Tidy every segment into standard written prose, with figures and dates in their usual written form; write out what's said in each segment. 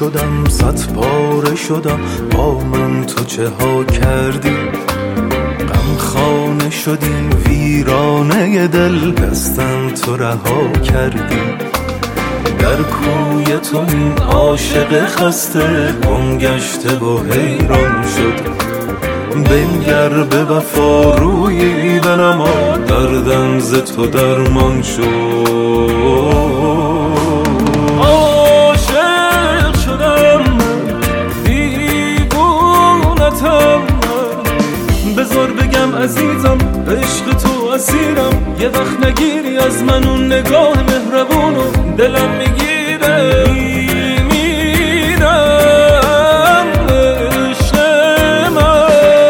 شدم، صد پاره شدم، با من تو چه ها کردی؟ غمخانه شدیم، ویرانه دل، دستم تو رها کردی. در کوی تو این عاشق خسته گم گشته و حیران شد. بنگر به وفا روی بنما، دردم ز تو درمان شد. عاشق شدم دیوونتم، بذار بگم عزیزم عشق تو اسیرم. یه وقت نگیری از من اون نگاه مهربونو، دلم میگیره میمیرم. عشق من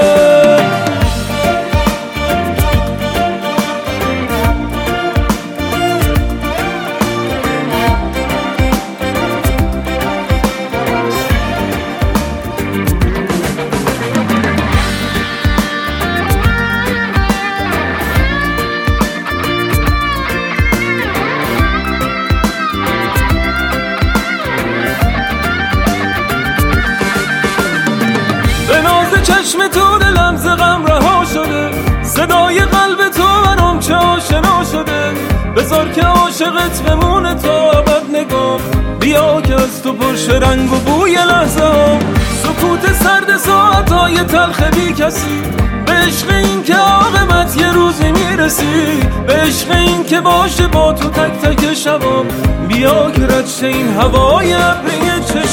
چشم تو دلم ز غم رها شده، صدای قلب تو برام چه آشنا شده. بذار که عاشقت بمونه تا ابد نگام، بیا که از تو پرشه رنگ و بوی لحظه ها. سکوت سرد ساعتهای تلخ بی کسی، به عشق این که عاقبت یه روزی میرسی. به عشق این که باشه با تو تک تک شبام، بیا که رد شه این هوای ابری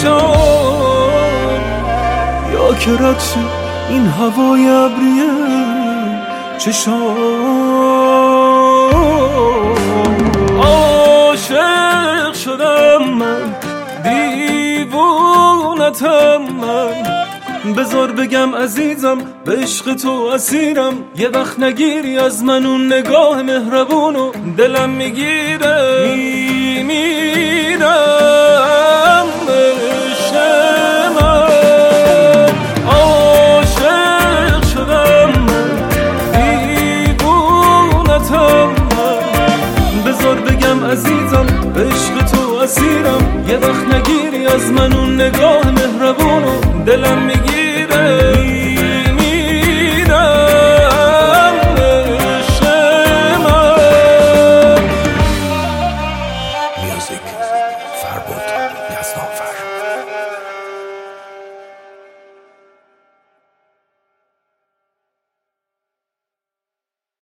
چشام. یا که رد شه این هوای ابریه چشام. عاشق شدم من دیوونتم من، بذار بگم عزیزم به عشق تو اسیرم. یه وقت نگیری از من اون نگاه مهربونو، دلم میگیره میمیرم. عشق من عزیزم به عشق تو اسیرم. یه وقت نگیری از من اون نگاه مهربونو، دلم میگیره میمیرم. عشق من. میوزیک فربود یزدانفر.